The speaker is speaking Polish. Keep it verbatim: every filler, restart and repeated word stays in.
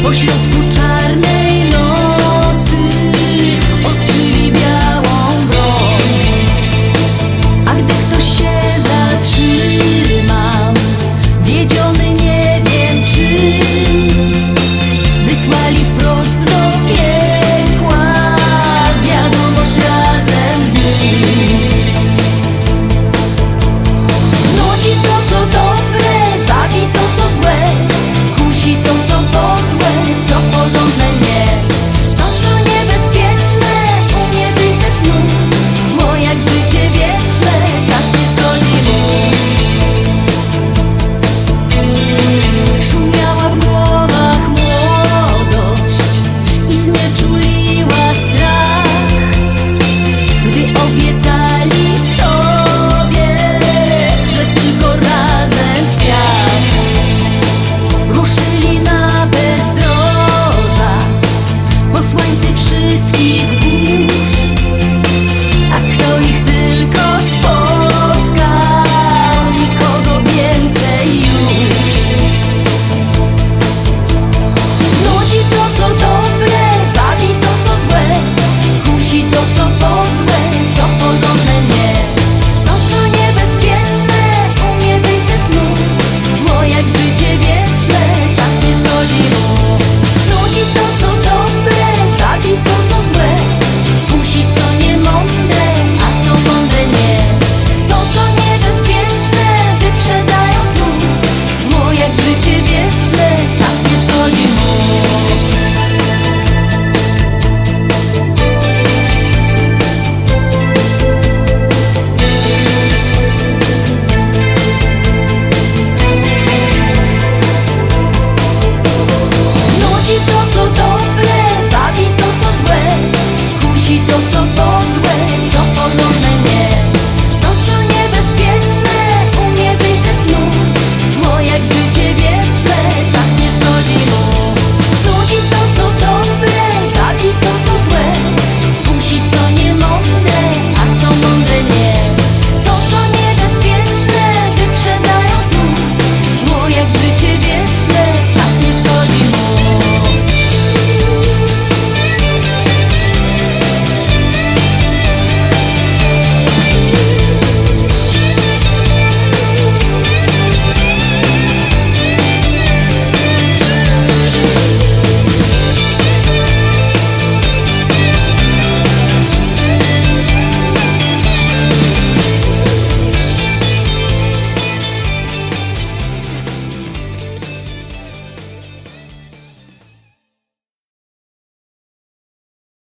Pośrodku czarnej nocy ostrzyli białą broń. A gdy ktoś się zatrzymał, wiedziony nie wiem czym, wysłali wprost do piekła wiadomość razem z nim. Nudzi to, co dobre, bawi to, co złe, kusi to, co podłe, co porządne nie. To, co niebezpieczne, umie wyjść ze snu, zło jak życie wieczne, czas nie szkodzi mu. Szumiała w głowach młodość i znieczuliła strach, gdy obiecali sobie, że tylko razem w piach. Ruszyli na bezdroża, posłańcy wszystkich burz, a kto ich tylko spotkał, nikogo więcej już. Nudzi to, co dobre, bawi to, co złe, kusi to, co podłe, co porządne nie. To, co niebezpieczne, umie wyjść ze snu, zło jak życie wieczne, czas nie szkodzi mu. Nudzi to, co dobre, bawi to, co złe, kusi co niemądre, a co mądre nie. To, co niebezpieczne, wyprzedają tu, zło jak życie wieczne, czas nie szkodzi mu. Nudzi to, co dobre, bawi to, co złe, kusi to, co